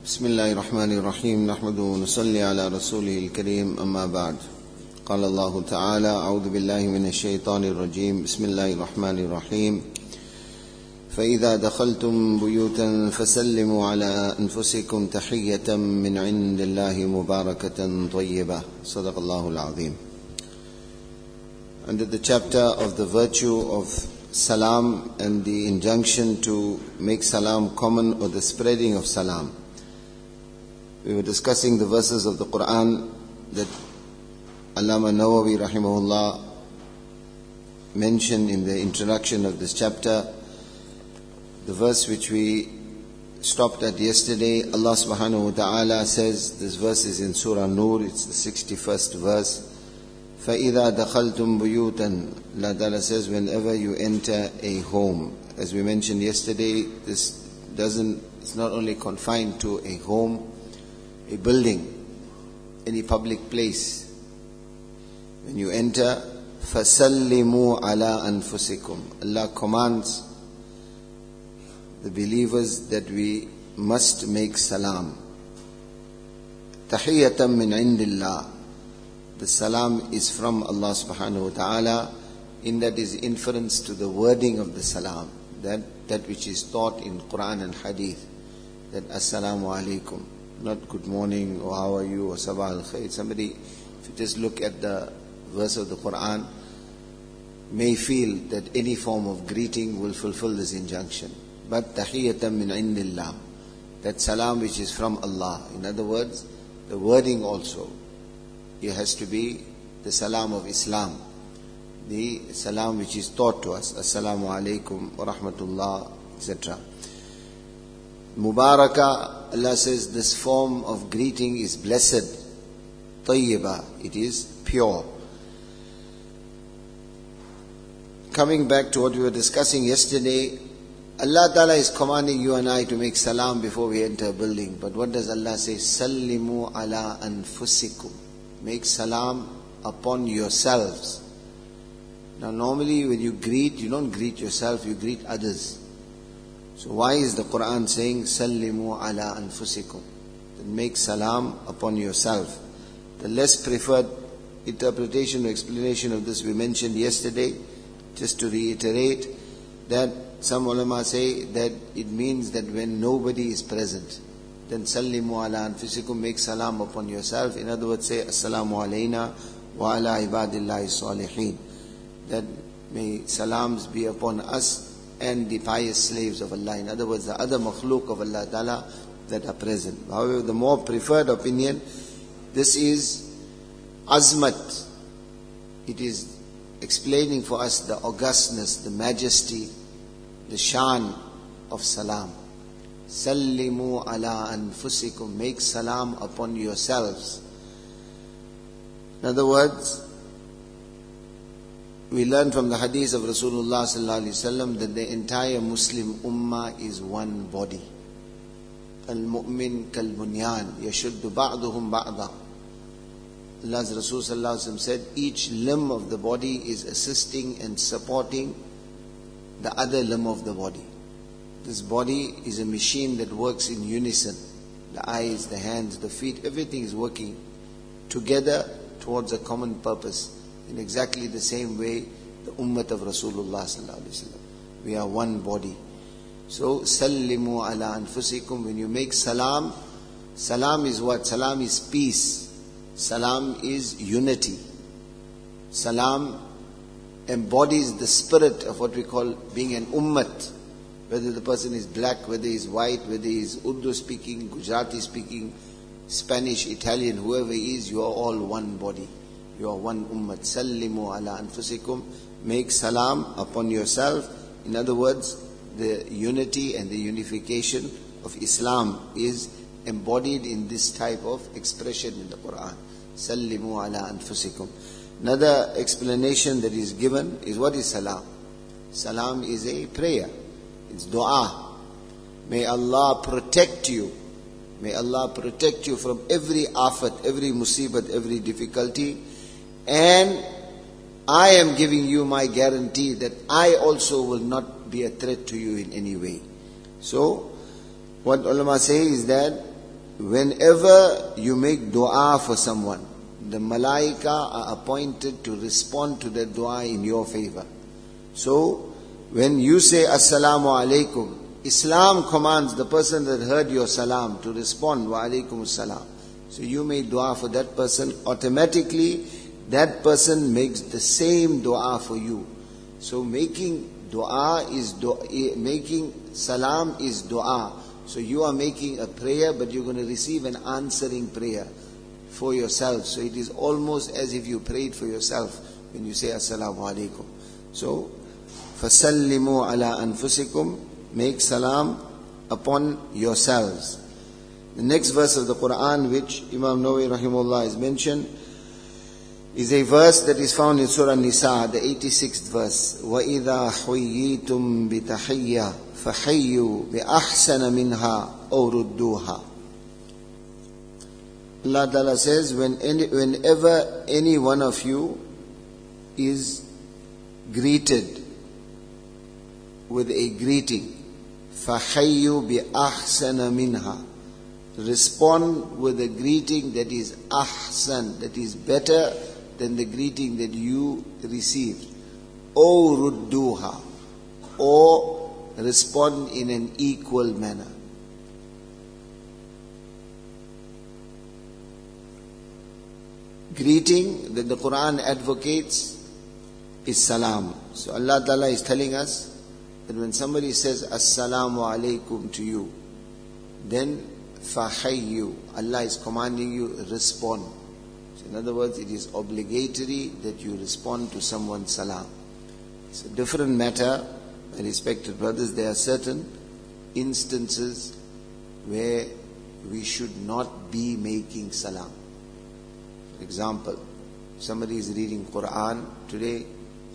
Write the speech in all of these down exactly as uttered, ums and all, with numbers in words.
بسم الله الرحمن الرحيم نحمده ونصلي على رسوله الكريم أما بعد قال الله تعالى أعوذ بالله من الشيطان الرجيم بسم الله الرحمن الرحيم فإذا دخلتم بيوتا فسلموا على أنفسكم تحية من عند الله مباركة طيبة صدق الله العظيم. Under the chapter of the virtue of salam and the injunction to make salam common or the spreading of salam, we were discussing the verses of the Quran that Allama Nawawi rahimahullah mentioned in the introduction of this chapter. The verse which we stopped at yesterday, Allah subhanahu wa ta'ala says, this verse is in Surah Nur, it's the sixty-first verse. فَإِذَا دَخَلْتُمْ بُيُوتًا, Allah Ta'ala says, whenever you enter a home. As we mentioned yesterday, this doesn't, it's not only confined to a home, a building, any public place. When you enter, فَسَلِّمُوا عَلَىٰ أَنفُسِكُمْ, Allah commands the believers that we must make salam. تَحِيَّةً مِّنْ عِنْدِ اللَّهِ. The salam is from Allah subhanahu wa ta'ala. In that is inference to the wording of the salam, that, that which is taught in Quran and Hadith, that Assalamu alaikum, not good morning or how are you or Sabah al-Khair. Somebody, if you just look at the verse of the Quran, may feel that any form of greeting will fulfill this injunction. But tahiyyatan min indillah, that salam which is from Allah. In other words, the wording also, it has to be the salam of Islam, the salam which is taught to us, Assalamu alaikum wa rahmatullah, et cetera. Mubarakah, Allah says this form of greeting is blessed, tayyiba, it is pure. Coming back to what we were discussing yesterday, Allah Ta'ala is commanding you and I to make salam before we enter a building. But what does Allah say? Sallimu ala anfusikum. Make salam upon yourselves. Now normally when you greet, you don't greet yourself, you greet others. So why is the Quran saying Sallimu ala anfusikum? Then make salam upon yourself. The less preferred interpretation or explanation of this we mentioned yesterday, just to reiterate, that some ulama say that it means that when nobody is present, then Sallimu ala anfusikum, make salam upon yourself. In other words, say Assalamu alayna wa ala ibadillahi salihin. That may salams be upon us and the pious slaves of Allah. In other words, the other makhluk of Allah Ta'ala that are present. However, the more preferred opinion, this is azmat. It is explaining for us the augustness, the majesty, the shan of salam. Sallimu ala anfusikum, make salam upon yourselves. In other words, we learn from the hadith of Rasulullah sallallahu alaihi wasallam that the entire Muslim ummah is one body. Al-mu'min kal-bunyan yashuddu ba'duhum ba'da. Allah's Rasul sallallahu alaihi wasallam said, each limb of the body is assisting and supporting the other limb of the body. This body is a machine that works in unison. The eyes, the hands, the feet, everything is working together towards a common purpose. In exactly the same way, the ummah of Rasulullah sallallahu alaihi wasallam. We are one body. So, sallimu ala anfusikum. When you make salam, salam is what? Salam is peace. Salam is unity. Salam embodies the spirit of what we call being an ummah. Whether the person is black, whether he is white, whether he is Urdu speaking, Gujarati speaking, Spanish, Italian, whoever he is, you are all one body. You are one ummah. Sallimu ala anfusikum. Make salam upon yourself. In other words, the unity and the unification of Islam is embodied in this type of expression in the Quran. Sallimu ala anfusikum. Another explanation that is given is, what is salam? Salam is a prayer. It's dua. May Allah protect you. May Allah protect you from every afat, every musibat, every difficulty. And I am giving you my guarantee that I also will not be a threat to you in any way. So, what ulama say is that whenever you make dua for someone, the malaika are appointed to respond to that dua in your favor. So, when you say Assalamu alaikum, Islam commands the person that heard your salam to respond wa alaikum salam. So you make dua for that person, automatically that person makes the same dua for you. So making dua is dua, making salam is dua. So you are making a prayer, but you're going to receive an answering prayer for yourself. So it is almost as if you prayed for yourself when you say Assalamu alaikum. So, فَسَلِّمُوا عَلَىٰ أَنفُسِكُمْ, make salam upon yourselves. The next verse of the Quran, which Imam Nawawi rahimahullah has mentioned, is a verse that is found in Surah Nisa, the eighty-sixth verse. وَإِذَا حُيِّيتُمْ بِتَحِيَّةٍ فَحَيُّوا بِأَحْسَنَ مِنْهَا أَوْ رُدُّوهَا. Allah Ta'ala says, when any, whenever any one of you is greeted with a greeting, فَحَيُّوا بِأَحْسَنَ مِنْهَا, respond with a greeting that is ahsan, that is better than the greeting that you received. O rudduha, or respond in an equal manner. Greeting that the Quran advocates is salam. So Allah Ta'ala is telling us that when somebody says Assalamu alaikum to you, then فَحَيُّ, Allah is commanding you, respond. So in other words, it is obligatory that you respond to someone's salam. It's a different matter, my respected brothers. There are certain instances where we should not be making salam. For example, somebody is reading Quran today,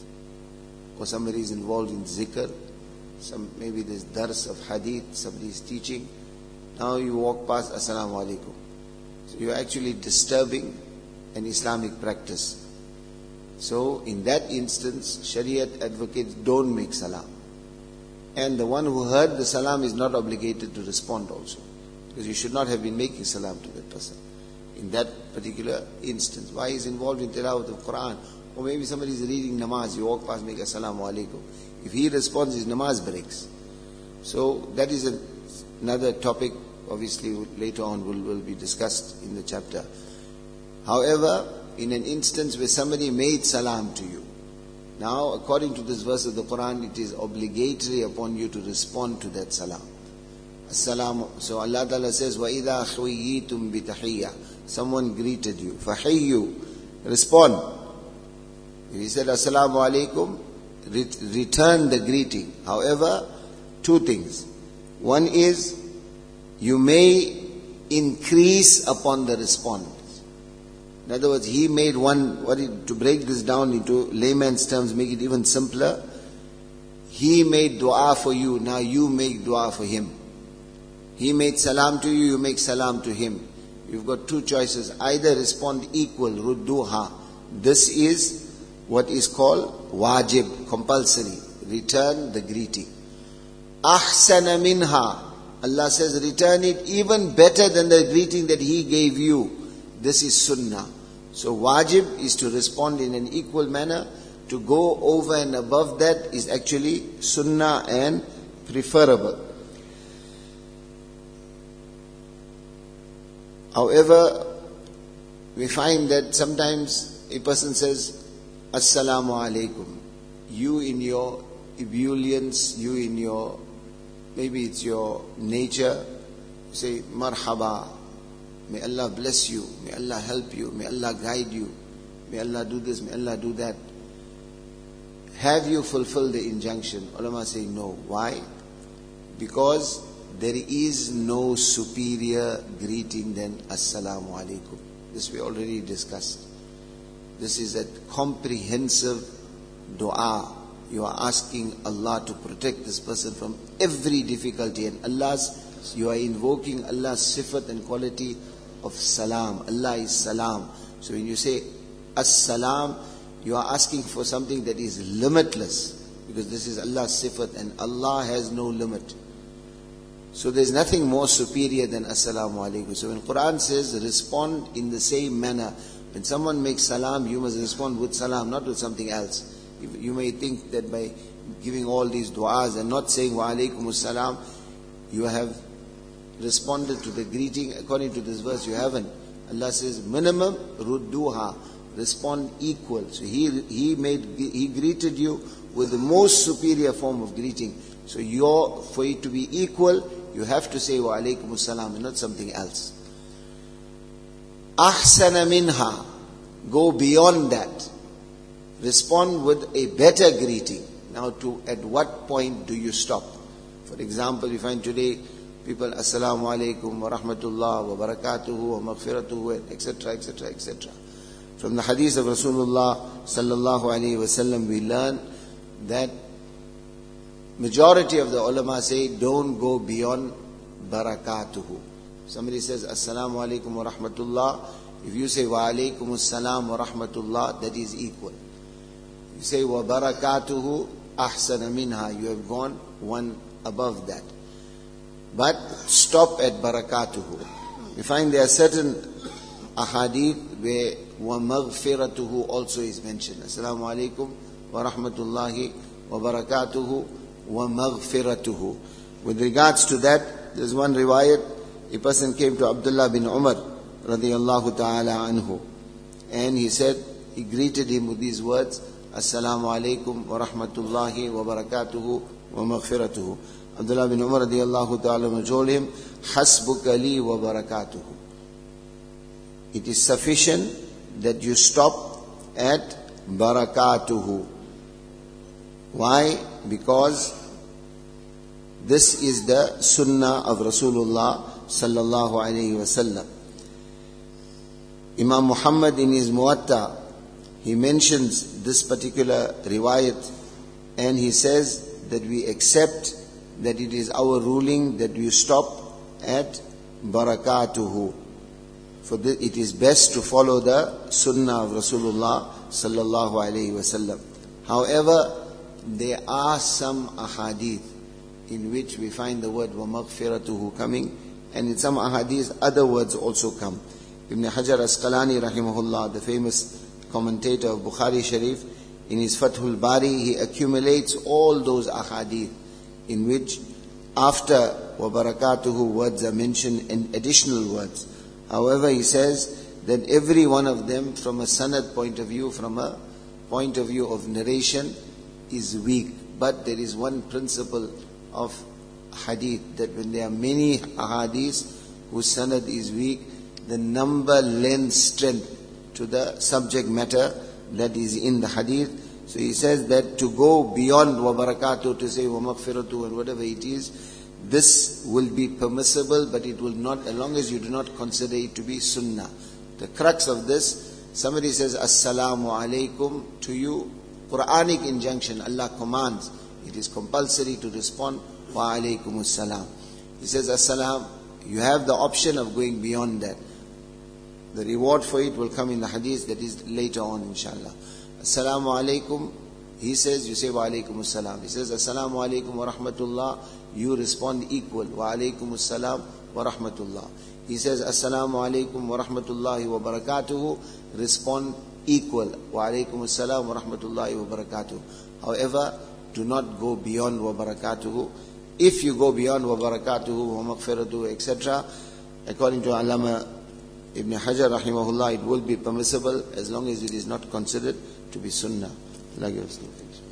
or somebody is involved in zikr, some, maybe there's dars of hadith, somebody is teaching. Now you walk past, Assalamu alaikum. So you're actually disturbing an Islamic practice. So in that instance, Shariat advocates don't make salam. And the one who heard the salam is not obligated to respond also. Because you should not have been making salam to that person in that particular instance. Why is involved in tilawat of Quran? Or maybe somebody is reading namaz, you walk past, make Assalamu alaikum. If he responds, his namaz breaks. So that is a, another topic. Obviously, later on will, will be discussed in the chapter. However, in an instance where somebody made salam to you, now according to this verse of the Quran, it is obligatory upon you to respond to that salam. Assalamu. So Allah Ta'ala says, وَإِذَا خُيِّيتُمْ بِتَحِيَّةٍ, someone greeted you. فَحِيُّ, respond. If he said Assalamu alaikum, ret- return the greeting. However, two things. One is, you may increase upon the response. In other words, he made one, what is, to break this down into layman's terms, make it even simpler. He made dua for you, now you make dua for him. He made salam to you, you make salam to him. You've got two choices. Either respond equal, rudduha. This is what is called wajib, compulsory. Return the greeting. Ahsana minha, Allah says, return it even better than the greeting that he gave you. This is sunnah. So wajib is to respond in an equal manner. To go over and above that is actually sunnah and preferable. However, we find that sometimes a person says, Assalamu alaikum. You in your ebullience, you in your, maybe it's your nature, say, marhaba, may Allah bless you, may Allah help you, may Allah guide you, may Allah do this, may Allah do that. Have you fulfilled the injunction? Ulama say no. Why? Because there is no superior greeting than Assalamu alaikum. This we already discussed. This is a comprehensive dua. You are asking Allah to protect this person from every difficulty, and Allah's, you are invoking Allah's sifat and quality of salam. Allah is salam. So when you say as-salam, you are asking for something that is limitless, because this is Allah's sifat and Allah has no limit. So there's nothing more superior than Assalamu alaikum. So when Quran says respond in the same manner, when someone makes salam, you must respond with salam, not with something else. You may think that by giving all these du'as and not saying wa alaikum salam, you have responded to the greeting. According to this verse, you haven't. Allah says minimum rudduha, respond equal. So he he made he greeted you with the most superior form of greeting. So you're, for it to be equal, you have to say wa alaikum salam and not something else. Ahsana minha, go beyond that. Respond with a better greeting. Now, to at what point do you stop? For example, we find today people assalamu alaikum wa rahmatullah wa barakatuhu wa maghfiratuhu, et cetera, et cetera, et cetera. From the hadith of Rasulullah sallallahu alaihi wasallam, we learn that majority of the ulama say don't go beyond barakatuhu. Somebody says assalamu alaikum wa rahmatullah. If you say wa alaikum assalam wa rahmatullah, that is equal. You say wa barakatuhu ahsana minha, you have gone one above that. But stop at barakatuhu. We find there are certain ahadith where wa maghfiratuhu also is mentioned. Assalamu alaikum wa rahmatullahi wa barakatuhu wa maghfiratuhu. With regards to that, there's one riwayat, a person came to Abdullah bin Umar radiyallahu ta'ala anhu, and he said, he greeted him with these words, Assalamu alaikum wa rahmatullahi wa barakatuhu wa maghfiratuhu. Abdullah bin Umar radiyallahu ta'ala told him, Hasbuka li wa barakatuhu. It is sufficient that you stop at barakatuhu. Why? Because this is the sunnah of Rasulullah sallallahu alayhi wasallam. Imam Muhammad in his Muwatta, he mentions this particular riwayat, and he says that we accept that it is our ruling that we stop at barakatuhu. For this, it is best to follow the sunnah of Rasulullah sallallahu alayhi wasallam. However, there are some ahadith in which we find the word wa maghfiratuhu coming, and in some ahadith other words also come. Ibn Hajar Asqalani rahimahullah, the famous commentator of Bukhari Sharif, in his Fathul Bari, he accumulates all those ahadith in which after wa barakatuhu words are mentioned and additional words. However, he says that every one of them from a sanad point of view, from a point of view of narration, is weak. But there is one principle of hadith, that when there are many ahadith whose sanad is weak, the number lends strength to the subject matter that is in the hadith. So he says that to go beyond wa barakatuh, to say wa maghfiratuh and whatever it is, this will be permissible, but it will not, as long as you do not consider it to be sunnah. The crux of this, somebody says assalamu alaikum to you, Quranic injunction, Allah commands, it is compulsory to respond wa alaikum assalam. He says assalam, you have the option of going beyond that. The reward for it will come in the hadith that is later on, inshallah. Assalamu alaikum, he says, you say wa alaikum assalam. He says assalamu alaikum wa rahmatullah, you respond equal, wa alaikum assalam wa rahmatullah. He says assalamu alaikum wa rahmatullahi wa barakatuhu, respond equal, wa alaikum assalam wa rahmatullahi wa barakatuhu. However, do not go beyond wa barakatuhu. If you go beyond wa barakatuhu, wa maghfiratuhu, et cetera, according to Allama Ibn Hajar rahimahullah, it will be permissible as long as it is not considered to be sunnah. Allah gives us the